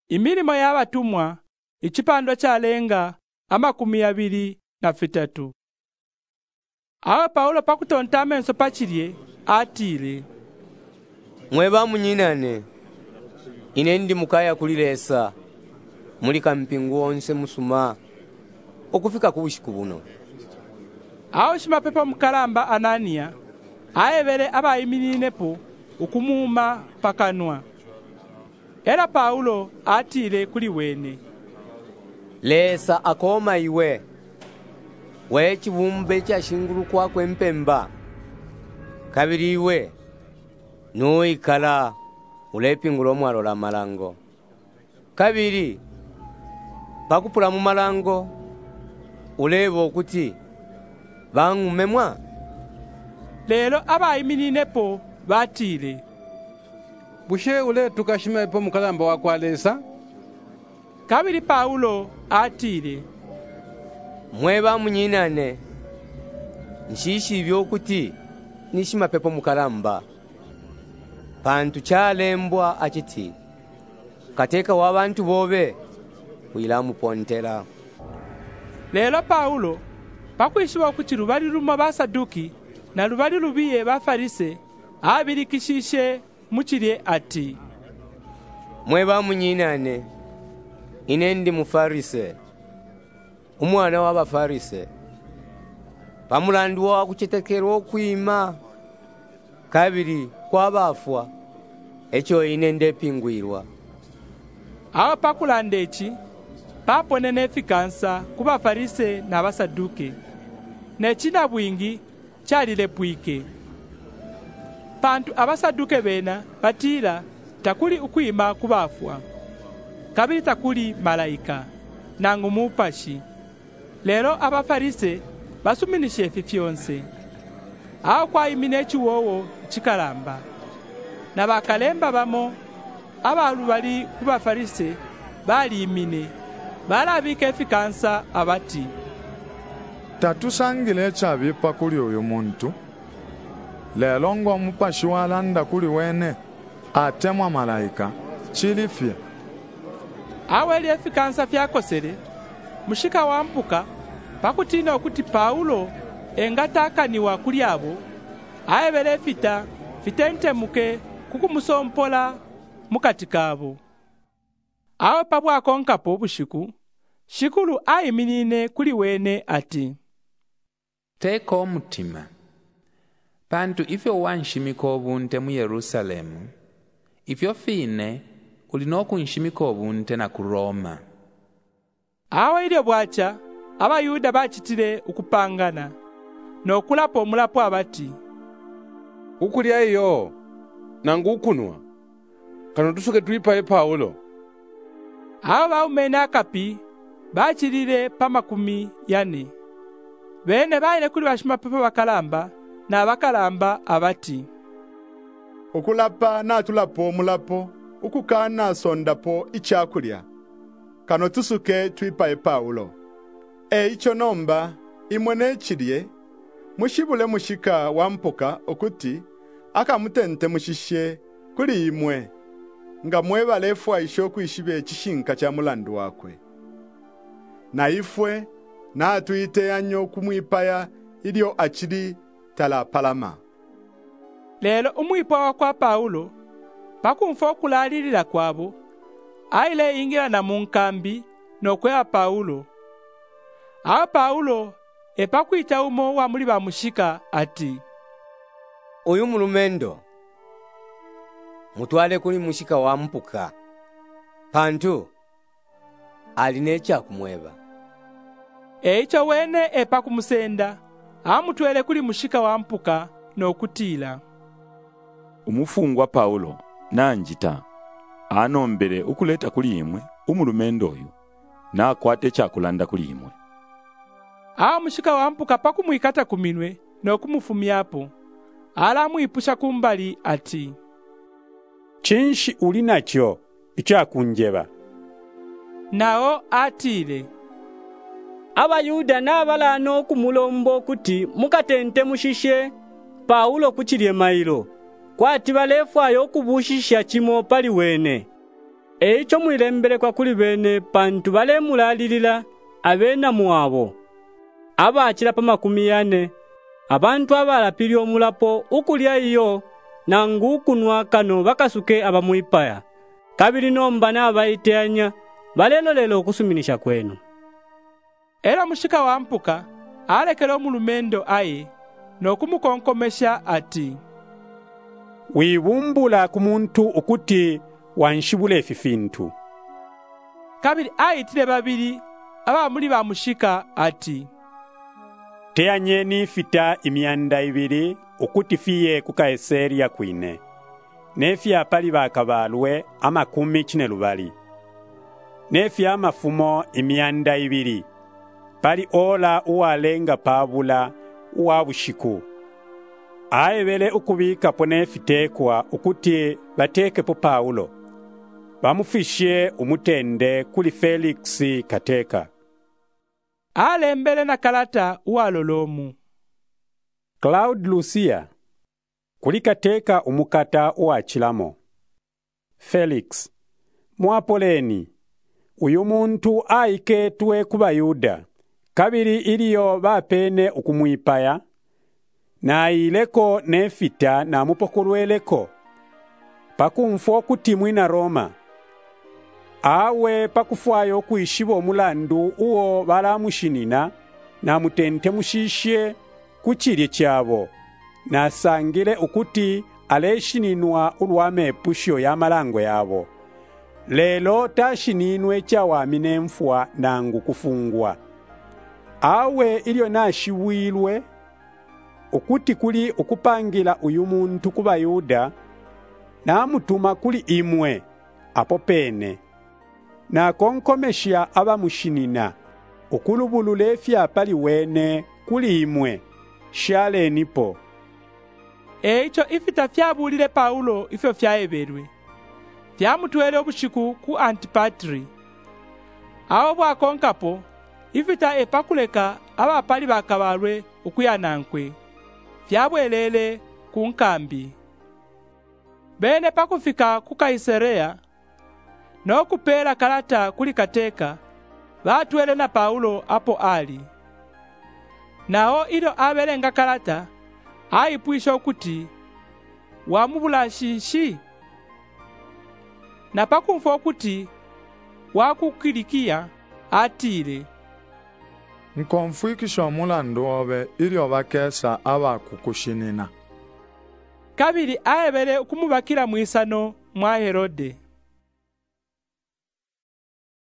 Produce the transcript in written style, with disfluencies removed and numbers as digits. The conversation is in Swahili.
Imirimo y'abatumwa ikipando kyalenga 23. Aho Paulo pakutonta amenso pakirye atile. Mweba munyinane, ine ndi mukaya kulilesa, muli kampingu onse musuma, okufika kubushiku buno. Aho shimapepo mukalamba Anania, ayebere abayimininepo ukumuma pakanwa. Era Paulo atile kuli wene. Lesa akoma iwe, we chibumbe cha shingulu kwa kwempemba. Kabiri iwe, nuikala ulepingulo mwalo la malango. Kabiri, pakupula mu malango, ulebo kuti, bangumemwa. Lelo abayimininepo batile. Bushe ule tukashimepo mukalamba wakwalesa. Kabiri Paulo atile. Mweba munyinane, nshishi byokuti nishimapepo mukalamba. Pantu chalembwa achiti, kateka wabantu bobe, kuilamu pontela. Lelo Paulo, pakwishiwa kuti lubali luma basaduki na lubali lubiye bafarise, abirikishishe muchirye ati. Mweba munyinane, ine ndi mufarise, umwana w'abafarise. Pamulandu wa kuchitekerwa kuima. Kabiri kwa bafwa, echo ine ndepingwirwa. Aho pakulanda echi, papone nefikansa kubafarise na basaduke. Nechina bwingi chalilepwike. Pantu abasaduke bena batila takuli ukuima kubafwa. Kabiri takuli malaika, nangu mupashi. Lero abafarise basuminishe efi fyonse. Aho kwa imine chiwowo chikalamba. Na bakalemba bamo, abalu bali kubafarise bali imine. Balabika efikansa abati. Tatusangile chabi pa kuli oyo muntu. Lelo ngo mupashi walanda kuli wene, atemwa malaika, chilifya. Aweli efikansa fyakosele, mushika wampuka, pakutina okuti Paulo engatakaniwa kuli abo, ayebele fitente muke kukumusompola mukati kabo. Aho pabwa konkapo bushiku, shikulu ayiminine kuli wene ati. Teka omutima. Pantu ifyo wanshimika obunte mu Yerusalemu, ifyo fine ulinokunshimika obunte na ku Roma. Aho ilyo bwacha, abayuda bachitile ukupangana, nokulapo omulapo abati. Ukulya iyo, nangu ukunwa, kano tusuke tuipaye Paulo. Aho baumene akapi, bachilile pa 40. Bene baile kuli bashimapepo bakalamba, na bakalamba abati. Okulapa na tulapo omulapo, ukukana sondapo ichakulya. Kano tusuke tuipaye Paulo. Icho nomba, imwene chilye, mushibule mushika wampuka okuti, akamutente mushishe kuli imwe, nga mweba lefwa isho kuishibe chishinka cha mulandu wakwe. Na ifwe, na tuite anyo kumwipaya ilio achili tala palama. Lelo umwipawa kwa Paulo, pakumfa okulalilila kwabo, aile ingira na munkambi nokwea Paulo. Aho Paulo epakwita umo wa muli bamushika ati. Uyu mulumendo, mutwale kuli mushika wampuka. Pantu, alinecha kumweba. Eicho wene epakumusenda, amutwele kuli mushika wampuka nokutila. Umufungwa Paulo, nanjita, anombele ukuleta kuli imwe, umulumendo oyu, na akwate chakulanda kuli imwe. Aho mushika wampuka pakumwikata kuminwe nokumufumyapo. Ala mwipusha kumbali ati. Chinshi uli nacho, ichakunjeba. Nao atile. Abayuda n'abalano kumulombo kuti mukatente mushishe Paulo kuchilye mailo. Kwati balefwayo kubushisha chimo pali wene. Eicho mwilembelekwa kuli bene pantu balemulalilila abena muabo. Abachila pa 40, abantu abalapili omulapo ukulya iyo nangu ukunwa kano bakasuke abamwipaya. Kabili nomba n'abayiteanya balelolelo okusuminisha kwenu. Era mushika wampuka alekera omulumendo aye n'okumukonkomesha ati, wibumbula ku muntu okuti wanshibula efifintu. Kabili ayitile babili abamuli bamushika ati, teanye nifita imyanda 2 okuti fiye ku Kaisaria kwine. Nefya pali bakabalwe 12. Nefya amafumo imyanda 2. Pali ola uwalenga pabula uwabushiku. Ayebele ukubika po nefitekwa ukuti bateke po Paulo. Bamufishe umutende kuli Felix kateka. Alembele na kalata uwalolomu. Claude Lucia kuli kateka umukata uwachilamo. Felix mwapoleni uyu muntu aiketwe ku Bayuda. Kabiri iliyo bapene ukumwipaya na ileko nefita na mupokulweleko pakumfo kuti mwina Roma awe pakufwayo kuishibo mulandu uwo balamushinina na mutente mushishye kuchirye chabo na sangile ukuti aleshininwa ulwamepusho ya malango yabo. Lelo tashininwe chawamine mfwa nangu kufungwa. Awe ilio nashiwilwe ukuti kuli ukupangila uyu muntu ku Bayuda na mutuma kuli imwe apo pene na konkomesha abamushinina ukulubulule fyapali wene kuli imwe shale nipo. Eicho ifita fyabulile Paulo ifyo fyaebelwe fyamutwele obushiku ku Antipatri. Awo bwakonkapo ifita epakuleka abapali bakabalwe ukuyanankwe fyabwelele ku nkambi. Bene pakufika ku Kaisaria n'okupela kalata kuli kateka batwele na Paulo apo ali. Nao ilo abelenga kalata ayipwisha okuti wamubulashishi na pakumfa okuti wakukilikia atile. Nkonfuikisha omulandu obe ilio bakesa abakukushinina. Kabili ayebele ukumubakila mwisano mwa Herode.